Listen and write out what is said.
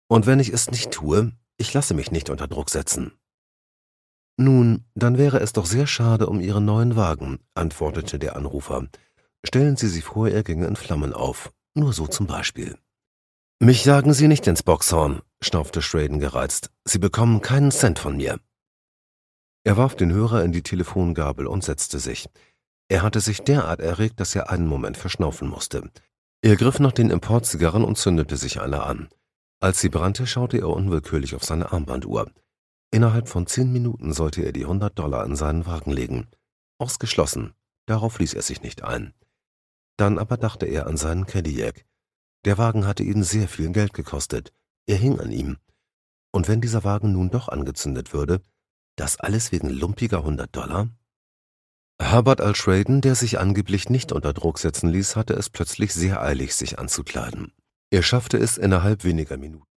Und wenn ich es nicht tue, ich lasse mich nicht unter Druck setzen. »Nun, dann wäre es doch sehr schade um Ihren neuen Wagen«, antwortete der Anrufer. »Stellen Sie sich vor, er ginge in Flammen auf. Nur so zum Beispiel.« »Mich jagen Sie nicht ins Bockshorn«, schnaufte Schraden gereizt. »Sie bekommen keinen Cent von mir.« Er warf den Hörer in die Telefongabel und setzte sich. Er hatte sich derart erregt, dass er einen Moment verschnaufen musste. Er griff nach den Importzigarren und zündete sich eine an. Als sie brannte, schaute er unwillkürlich auf seine Armbanduhr. Innerhalb von 10 Minuten sollte er die $100 in seinen Wagen legen. Ausgeschlossen, darauf ließ er sich nicht ein. Dann aber dachte er an seinen Cadillac. Der Wagen hatte ihn sehr viel Geld gekostet. Er hing an ihm. Und wenn dieser Wagen nun doch angezündet würde, das alles wegen lumpiger $100? Hubbard L. Schraden, der sich angeblich nicht unter Druck setzen ließ, hatte es plötzlich sehr eilig, sich anzukleiden. Er schaffte es innerhalb weniger Minuten